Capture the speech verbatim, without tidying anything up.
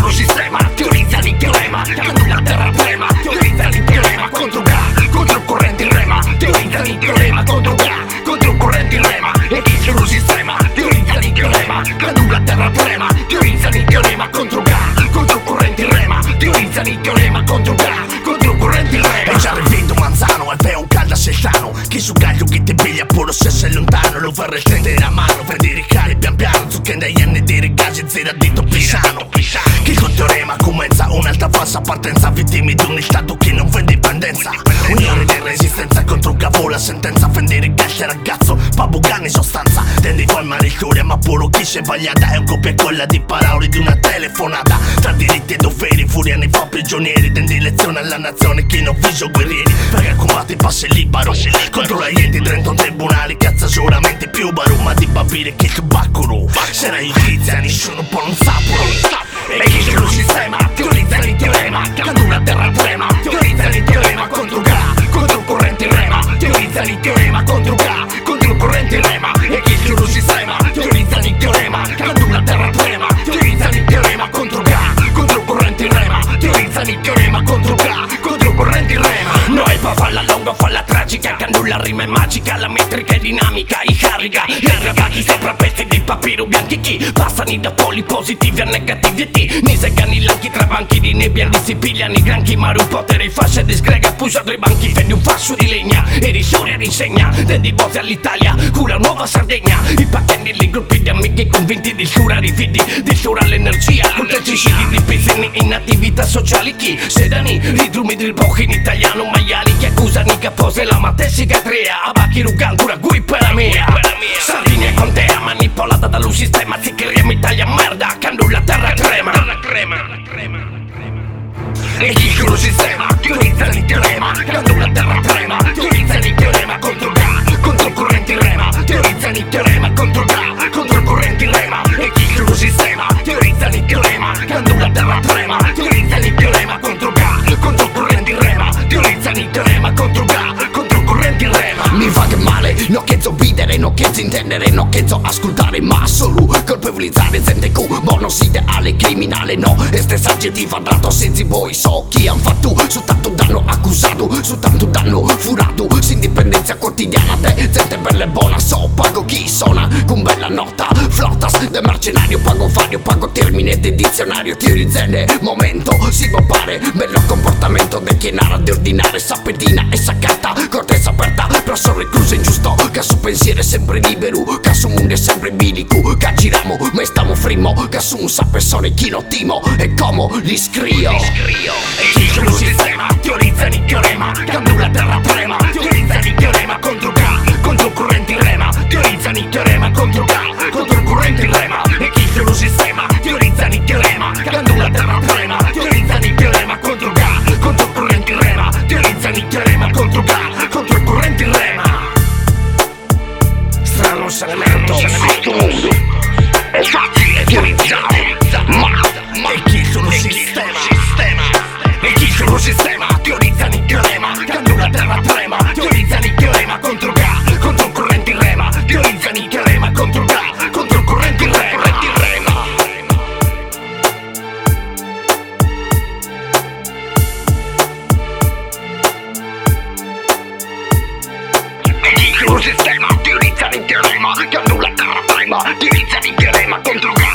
lo sistema, teorizzano il teorema, cade la terra prema, teorizzano il teorema contro Ga, contro il corrente in rema, teorizzano il teorema contro Ga, contro il corrente in rema, e chi lo sistema, teorizzano il teorema, cade la terra prema, teorizzano il teorema contro Ga, contro il corrente in rema, teorizzano il teorema contro Ga, contro il corrente in rema. E già rivendo manzano e veo un calda selciano, chi su gaglio che ti piglia pure se sei lontano, lo vorrei stendere la mano, vedi ricare pian piano, su che dai anni di regaggi zero a dito pisano. Chi col teorema comincia un'altra falsa partenza, vittime di un stato che non vede indipendenza, unione di resistenza contro cavo, la sentenza, vendere calcio ragazzo, pabugani sostanza, tendi formare il cuore ma pure chi si sbagliata, è un copia quella di parole di una telefonata, tra diritti e doveri, furia nei fa prigionieri, tendi lezione alla nazione chi non viso guerrieri, perché combatti passi libero, contro la gente trenton tribunali, cazzo sicuramente più baro, ma di papire che baccano, se era giustizia nessuno può non sapere. E chi c'è lo sistema, teorizzano il teorema, cade la terra prema, teorizzano il teorema contro Ga, contro il corrente in rema, teorizzano il teorema contro Ga, contro il corrente in rema, e chi c'è lo sistema, teorizzano il teorema, cade la terra prema, teorizzano il teorema contro Ga, contro il corrente in rema, teorizzano il teorema contro Ga, contro il corrente in rema. Noi pa' falla lunga, falla tragica, quando la rima è magica, la metrica è dinamica, i carica, i ragazzi sopra pezzi di papiro bianchi chi passano da poli positivi a negativi e ti ni segano i lanchi tra banchi di nebbia, li si pigliano i granchi, ma un potere fascia disgrega, pusa tra i banchi, fendi un fascio di legna, e risorre rinsegna, tendi voce all'Italia, cura nuova Sardegna, i pacchetti li gruppi di amici convinti di sciura rifidi, di sciura l'energia, con decidi di pesini in attività sociali, chi sedani, ridrumi del pochi in italiano, maiali che accusano che pose la matessica trea, a bacchi rugantura, gui per la mia, Sardinia contea, manipolata dallo sistema, si crea Italia merda, quando la terra crema, la crema, la crema, la crema. E chi lo sistema, teorizzano il teorema, quando la terra prema, teorizzano il teorema contro Ga, contro il corrente in rema, teorizzano il teorema contro Ga, contro il corrente in rema, e chi lo sistema, teorizzano il teorema, quando la terra prema, teorizzano il teorema contro Ga, contro il corrente in rema, teorizzano il teorema contro Ga, contro il corrente in rema. Mi fa che male, non che so videre, non che so intendere, non che so ascoltare, ma solo colpevolizzare gente cu, bonus ideale criminale, no, e stesso aggettivo dato senza voi, so chi han fatto, su tanto danno accusato, su tanto danno furato, su indipendenza quotidiana, te, gente bella e buona, so, pago chi suona, con bella nota, flottas, de mercenario, pago fario, pago termine de dizionario, teorizzene, momento, si può pare, bello comportamento de chi narra di ordinare, sapetina e saccata, cortezza aperta, però sono recluso ingiusto, che su pensiero è sempre libero, che su mondo è sempre bilico, che giriamo, ma stiamo frimmo, che su un sapessone chi non timo, e come li scrio. E chi lo sistema, teorizzano il teorema, quando la terra prema, teorizzano il teorema contro Ga, contro il corrente in rema, teorizzano il teorema contro Ga, contro il corrente in rema, e chi lo sistema, teorizzano il teorema, quando la terra prema, teorizzano il teorema contro Ga, contro il corrente in rema, teorizzano il teorema contro Ga, contro il corrente in rema. Strano elemento, questo mondo è facile teorizzare, ma, ma e chi sono il sistema, e chi sono il sistema, teorizzano il teorema, quando la terra prema, teorizzano il teorema contro Ga, contro il corrente in rema, teorizzano il teorema contro Ga, contro il corrente in rema, in rema. e chi sono il sistema, teorizzare il teorema, quando la terra prema, teorizzare il teorema contro Ga.